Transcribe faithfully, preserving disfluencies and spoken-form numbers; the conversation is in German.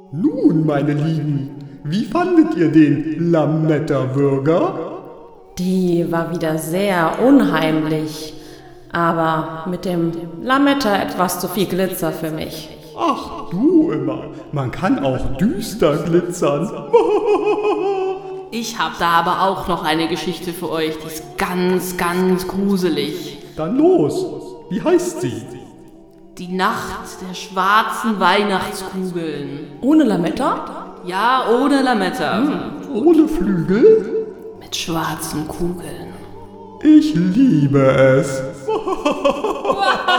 Nun, meine Lieben, wie fandet ihr den Lametta-Würger? Die war wieder sehr unheimlich, aber mit dem Lametta etwas zu viel Glitzer für mich. Ach, du immer, man kann auch düster glitzern. Ich hab da aber auch noch eine Geschichte für euch, die ist ganz, ganz gruselig. Dann los, wie heißt sie? Die Nacht der schwarzen Weihnachtskugeln. Ohne Lametta? Ja, ohne Lametta. Hm. Ohne Flügel? Mit schwarzen Kugeln. Ich liebe es.